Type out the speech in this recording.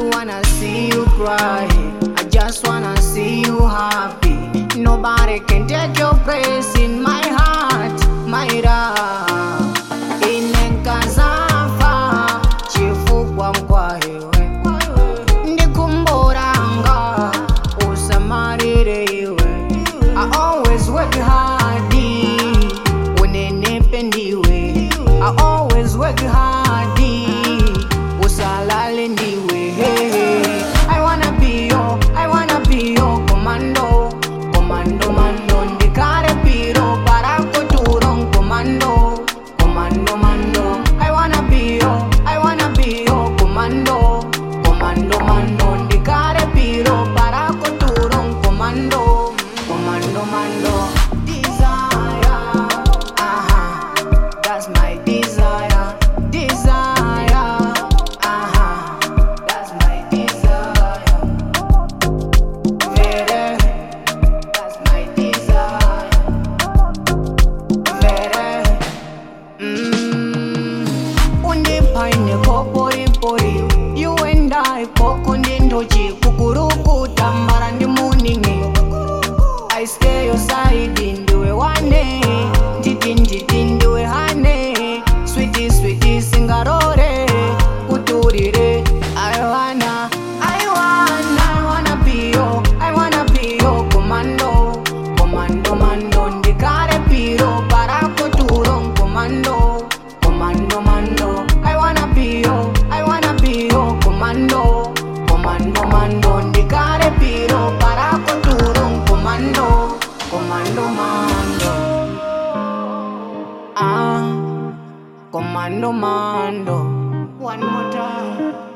wanna see you cry. I just wanna see you happy. Nobody can take your place in my heart, my love. Inenkazafa chifukwa kwa iwe, ndikumburanga usamarire iwe. I always work hard, unenepe ndiwe. I always work hard, usalale ndiwe. I wanna be your commando, commando mando. Ndikare piro para kuturon commando, commando mando. I wanna be your commando, commando mando. Ndikare piro para kuturon commando, commando mando. Desire, that's my desire, desire, that's my desire. Vere, that's my desire. Vere, undipaine kopori pori. You and I poko ndindochi kukurukuta mara ndi muningi. I stay your side ndiwe wane, njiti ndiwe hane. Sweetie sweetie singarore kuturire. I wanna be your commando, commando mando. Ndikare piro para kuturon commando, commando mando. I wanna be your commando, commando mando. Ndikare piro para kuturon commando, commando mando. Commando mando. One more time.